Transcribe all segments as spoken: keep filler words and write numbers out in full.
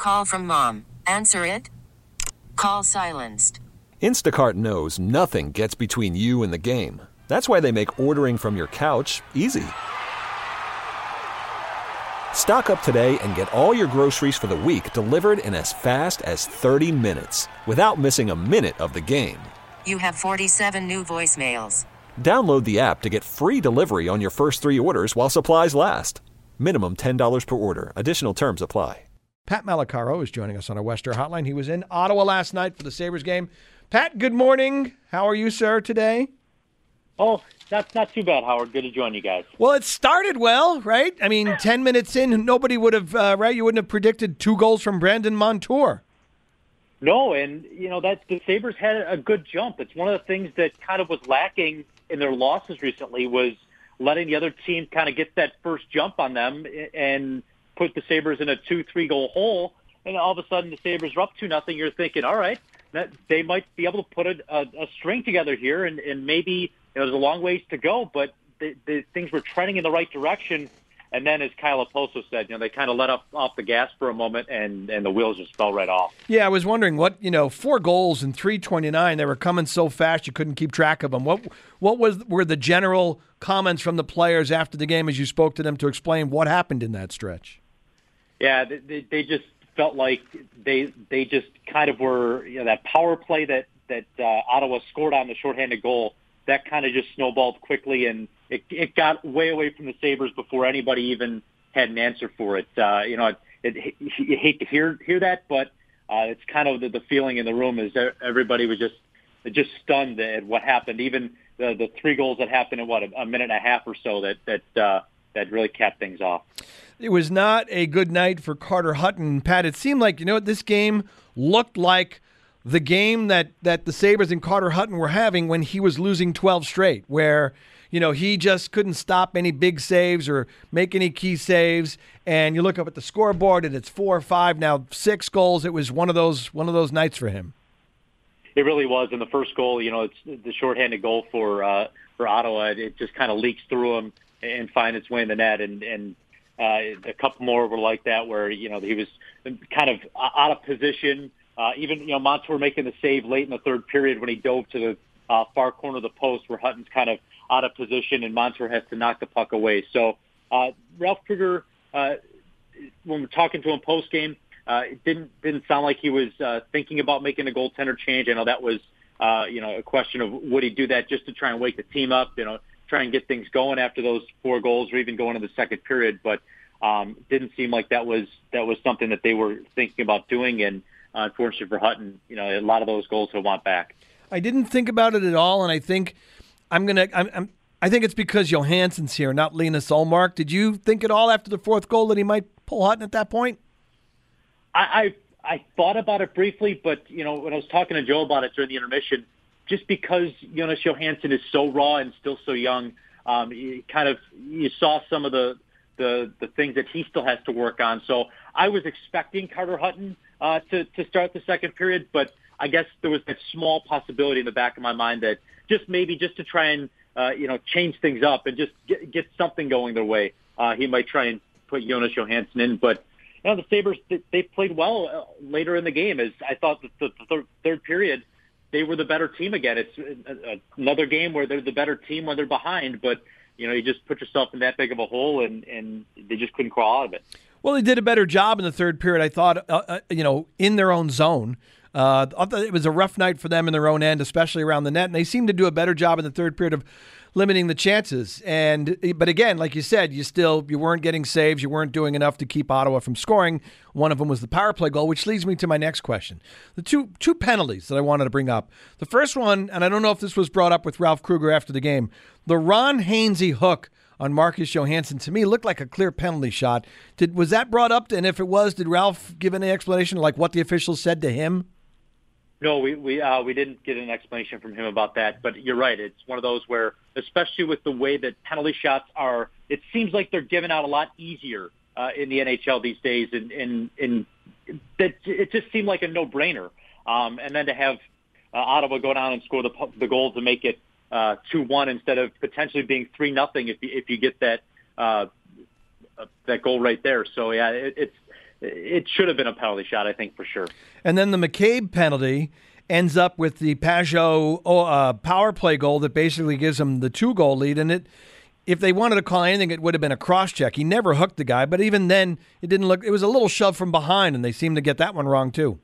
Call from mom. Answer it. Call silenced. Instacart knows nothing gets between you and the game. That's why they make ordering from your couch easy. Stock up today and get all your groceries for the week delivered in as fast as thirty minutes without missing a minute of the game. You have forty-seven new voicemails. Download the app to get free delivery on your first three orders while supplies last. Minimum ten dollars per order. Additional terms apply. Pat Malacaro is joining us on our Western Hotline. He was in Ottawa last night for the Sabres game. Pat, good morning. How are you, sir, today? Oh, that's not too bad, Howard. Good to join you guys. Well, it started well, right? I mean, ten minutes in, nobody would have, uh, right? You wouldn't have predicted two goals from Brandon Montour. No, and, you know, that the Sabres had a good jump. It's one of the things that kind of was lacking in their losses recently was letting the other team kind of get that first jump on them and put the Sabres in a two, three-goal hole. And all of a sudden, the Sabres are up two nothing. You're thinking, all right, that they might be able to put a, a, a string together here, and, and maybe – You know, there's a long ways to go, but the, the things were trending in the right direction. And then, as Kyle Oposo said, you know, they kind of let up off the gas for a moment, and, and the wheels just fell right off. Yeah, I was wondering what, you know, four goals in three twenty-nine. They were coming so fast you couldn't keep track of them. What what was were the general comments from the players after the game as you spoke to them to explain what happened in that stretch? Yeah, they, they just felt like they they just kind of were, you know, that power play that that uh, Ottawa scored on the shorthanded goal. That kind of just snowballed quickly, and it, it got way away from the Sabres before anybody even had an answer for it. Uh, you know, it, it, you hate to hear hear that, but uh, it's kind of the, the feeling in the room is that everybody was just just stunned at what happened. Even the, the three goals that happened in what a, a minute and a half or so that that uh, that really capped things off. It was not a good night for Carter Hutton, Pat. It seemed like, you know what, this game looked like the game that, that the Sabres and Carter Hutton were having when he was losing twelve straight, where, you know, he just couldn't stop any big saves or make any key saves. And you look up at the scoreboard and it's four or five, now six goals. It was one of those one of those nights for him. It really was. And the first goal, you know, it's the shorthanded goal for uh, for Ottawa. It just kind of leaks through him and finds its way in the net. And, and uh, a couple more were like that where, you know, he was kind of out of position. Uh, even, you know, Montour making the save late in the third period when he dove to the uh, far corner of the post where Hutton's kind of out of position and Montour has to knock the puck away. So uh, Ralph Krueger, uh, when we're talking to him post-game, uh, it didn't didn't sound like he was uh, thinking about making a goaltender change. I know that was, uh, you know, a question of would he do that just to try and wake the team up, you know, try and get things going after those four goals or even going into the second period. But um, it didn't seem like that was that was something that they were thinking about doing. And Uh, unfortunately for Hutton, you know, a lot of those goals he'll want back. I didn't think about it at all, and I think I'm gonna. I'm, I'm, I think it's because Johansson's here, not Linus Ullmark. Did you think at all after the fourth goal that he might pull Hutton at that point? I, I I thought about it briefly, but you know, when I was talking to Joe about it during the intermission, just because Jonas Johansson is so raw and still so young, um, you kind of you saw some of the the the things that he still has to work on. So I was expecting Carter Hutton Uh, to, to start the second period, but I guess there was that small possibility in the back of my mind that just maybe just to try and, uh, you know, change things up and just get, get something going their way, uh, he might try and put Jonas Johansson in. But, you know, the Sabres, they played well uh, later in the game. As I thought that the, the third, third period, they were the better team again. It's another game where they're the better team when they're behind, but, you know, you just put yourself in that big of a hole and, and they just couldn't crawl out of it. Well, they did a better job in the third period, I thought, uh, uh, you know, in their own zone. Uh, I thought it was a rough night for them in their own end, especially around the net, and they seemed to do a better job in the third period of limiting the chances. And but again, like you said, you still you weren't getting saves, you weren't doing enough to keep Ottawa from scoring. One of them was the power play goal, which leads me to my next question. The two two penalties that I wanted to bring up. The first one, and I don't know if this was brought up with Ralph Krueger after the game, the Ron Hainsey hook on Marcus Johansson, to me, looked like a clear penalty shot. Did was that brought up? And if it was, did Ralph give any explanation, like what the officials said to him? No, we we uh, we didn't get an explanation from him about that. But you're right; it's one of those where, especially with the way that penalty shots are, it seems like they're given out a lot easier uh, in the N H L these days, and and, and that it just seemed like a no-brainer. Um, and then to have uh, Ottawa go down and score the the goal to make it uh, two one instead of potentially being three nothing if you if you get that uh, that goal right there. So yeah, it, it's it should have been a penalty shot, I think, for sure. And then the McCabe penalty ends up with the Pajot uh, power play goal that basically gives them the two-goal lead. And it, if they wanted to call anything, it would have been a cross-check. He never hooked the guy, but even then, it didn't look. It was a little shove from behind, and they seemed to get that one wrong too.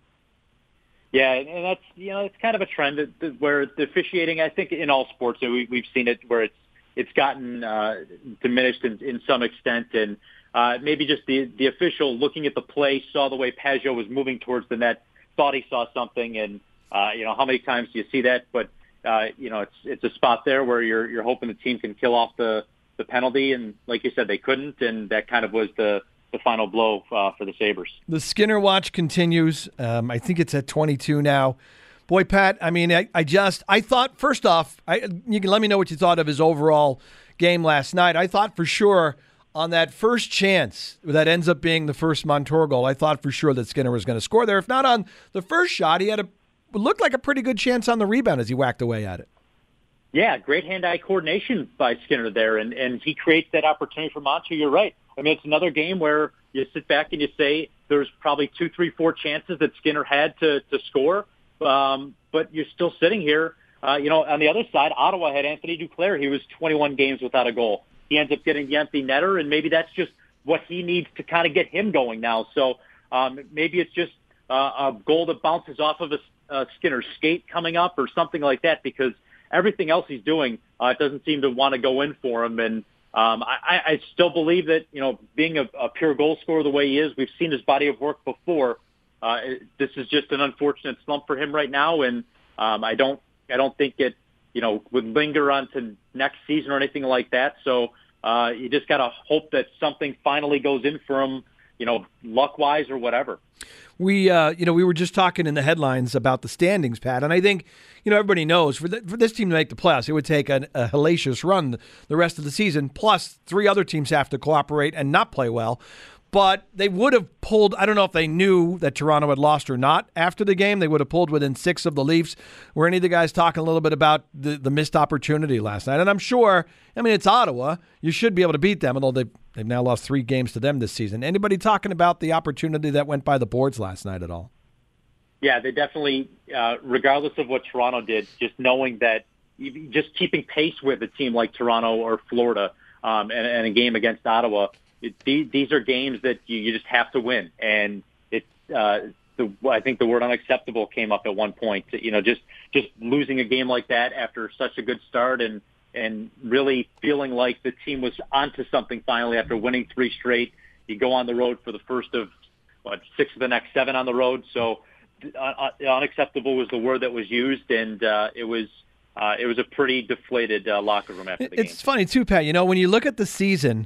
Yeah, and that's you know it's kind of a trend that, that where the officiating, I think, in all sports, we, we've seen it where it's it's gotten uh, diminished in, in some extent, and uh, maybe just the the official looking at the play saw the way Pajot was moving towards the net, thought he saw something, and uh, you know how many times do you see that? But uh, you know it's it's a spot there where you're you're hoping the team can kill off the the penalty, and like you said, they couldn't, and that kind of was the the final blow uh, for the Sabres. The Skinner watch continues. Um, I think it's at twenty-two now. Boy, Pat, I mean, I, I just, I thought, first off, I, you can let me know what you thought of his overall game last night. I thought for sure on that first chance that ends up being the first Montour goal, I thought for sure that Skinner was going to score there. If not on the first shot, he had a, looked like a pretty good chance on the rebound as he whacked away at it. Yeah, great hand-eye coordination by Skinner there, and, and he creates that opportunity for Montour. You're right. I mean, it's another game where you sit back and you say there's probably two, three, four chances that Skinner had to, to score, um, but you're still sitting here. Uh, you know, on the other side, Ottawa had Anthony Duclair. He was twenty-one games without a goal. He ends up getting the empty netter, and maybe that's just what he needs to kind of get him going now. So um, maybe it's just uh, a goal that bounces off of a, a Skinner skate coming up or something like that, because everything else he's doing uh, doesn't seem to want to go in for him. And um, I, I still believe that, you know, being a, a pure goal scorer the way he is, we've seen his body of work before. Uh, this is just an unfortunate slump for him right now. And um, I don't I don't think it, you know, would linger on to next season or anything like that. So uh, you just got to hope that something finally goes in for him, you know, luck-wise or whatever. We, uh, you know, we were just talking in the headlines about the standings, Pat, and I think, you know, everybody knows for, the, for this team to make the playoffs, it would take a, a hellacious run the rest of the season. Plus, three other teams have to cooperate and not play well. But they would have pulled, I don't know if they knew that Toronto had lost or not after the game. They would have pulled within six of the Leafs. Were any of the guys talking a little bit about the, the missed opportunity last night? And I'm sure, I mean, it's Ottawa. You should be able to beat them, although they've, they've now lost three games to them this season. Anybody talking about the opportunity that went by the boards last night at all? Yeah, they definitely, uh, regardless of what Toronto did, just knowing that just keeping pace with a team like Toronto or Florida um, and, and a game against Ottawa, It, these are games that you, you just have to win, and it's. Uh, the, I think the word unacceptable came up at one point. You know, just just losing a game like that after such a good start, and and really feeling like the team was onto something finally after winning three straight. You go on the road for the first of what six of the next seven on the road. So uh, unacceptable was the word that was used, and uh, it was. Uh, it was a pretty deflated uh, locker room after the game. It's funny too, Pat. You know, when you look at the season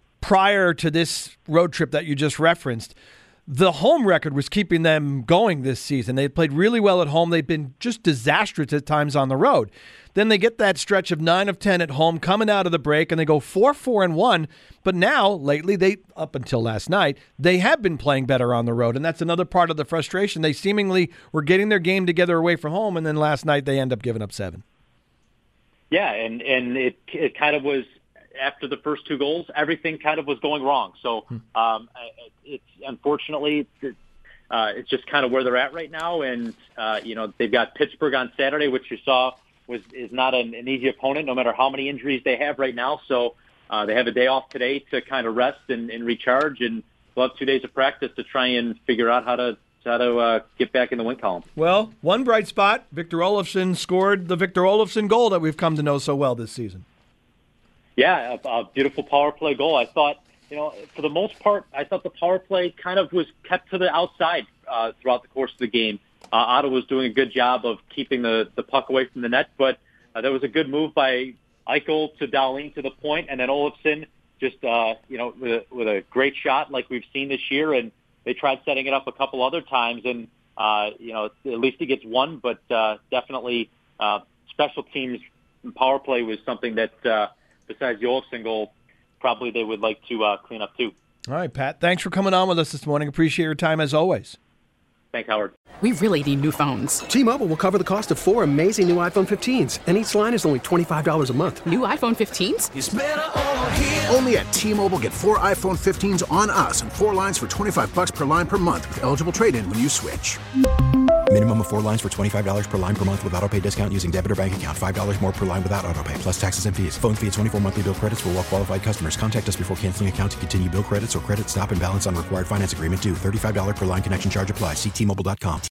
prior to this road trip that you just referenced, the home record was keeping them going this season. They played really well at home. They've been just disastrous at times on the road. Then they get that stretch of nine of ten at home coming out of the break, and they go four, four, and one. But now, lately, they up until last night, they have been playing better on the road, and that's another part of the frustration. They seemingly were getting their game together away from home, and then last night they end up giving up seven. Yeah, and, and it it kind of was, after the first two goals, everything kind of was going wrong. So um, it's unfortunately, uh, it's just kind of where they're at right now. And, uh, you know, they've got Pittsburgh on Saturday, which you saw was is not an, an easy opponent, no matter how many injuries they have right now. So uh, they have a day off today to kind of rest and, and recharge, and they'll have two days of practice to try and figure out how to how to uh, get back in the win column. Well, one bright spot, Victor Olofsson scored the Victor Olofsson goal that we've come to know so well this season. Yeah, a, a beautiful power play goal. I thought, you know, for the most part, I thought the power play kind of was kept to the outside uh, throughout the course of the game. Uh, Ottawa was doing a good job of keeping the, the puck away from the net, but uh, there was a good move by Eichel to Dahlin to the point, and then Olofsson just, uh, you know, with a, with a great shot like we've seen this year, and they tried setting it up a couple other times, and, uh, you know, at least he gets one, but uh, definitely uh, special teams power play was something that, uh, besides the Olofsson goal, probably they would like to uh, clean up too. All right, Pat. Thanks for coming on with us this morning. Appreciate your time as always. Thanks, Howard. We really need new phones. T-Mobile will cover the cost of four amazing new iPhone fifteens, and each line is only twenty-five dollars a month. New iPhone fifteens? It's better over here. Only at T-Mobile, get four iPhone fifteens on us and four lines for twenty-five dollars per line per month with eligible trade-in when you switch. Minimum of four lines for twenty-five dollars per line per month with autopay discount using debit or bank account. five dollars more per line without autopay, plus taxes and fees. Phone fee at twenty-four monthly bill credits for well-qualified customers. Contact us before canceling account to continue bill credits or credit stop and balance on required finance agreement due. thirty-five dollars per line connection charge applies. See T Mobile dot com.